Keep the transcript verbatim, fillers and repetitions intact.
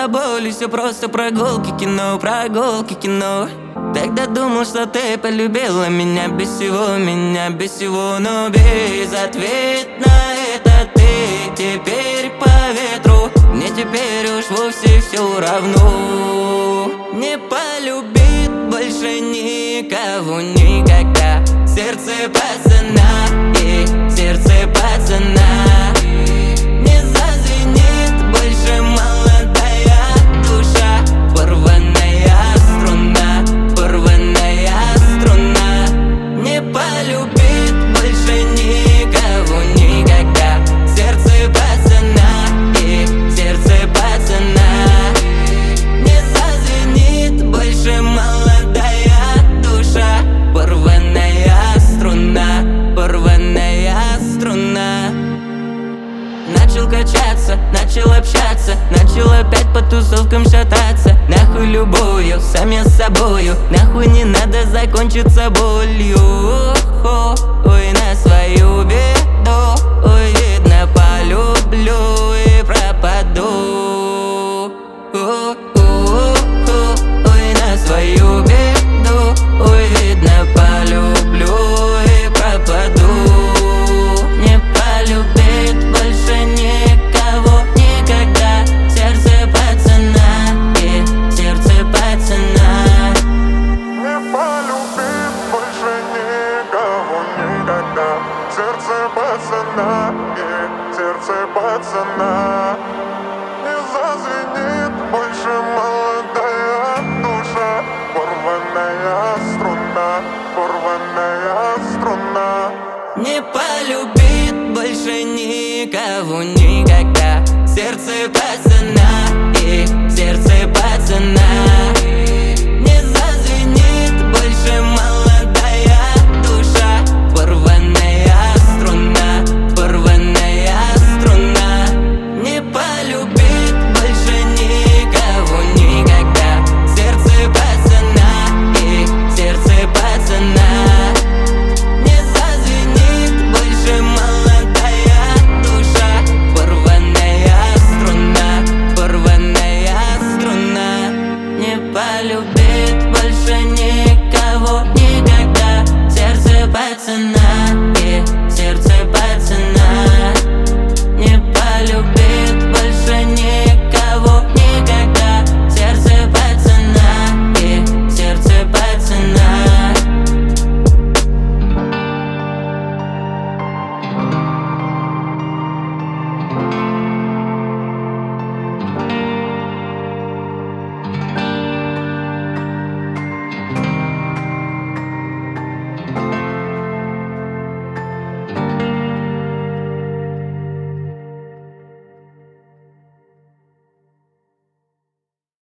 до боли, все просто прогулки, кино, прогулки, кино. Тогда думал, что ты полюбила меня без всего, меня без всего. Но безответно это ты теперь по ветру. Мне теперь уж вовсе все равно. Не полюбит больше никого никогда. Сердце пацана, и сердце пацана. Не зазвенит больше молодая душа. Порванная струна, порванная струна. Не полюбит больше никого никогда. Сердце пацана, и сердце пацана. Не зазвенит больше молодая душа. Порванная струна, порванная струна. Начал качаться, начал общаться, начал опять по тусовкам шататься. Нахуй любую, сам я с собою. Нахуй не надо закончиться болью. Ой, на свою беду. Ой,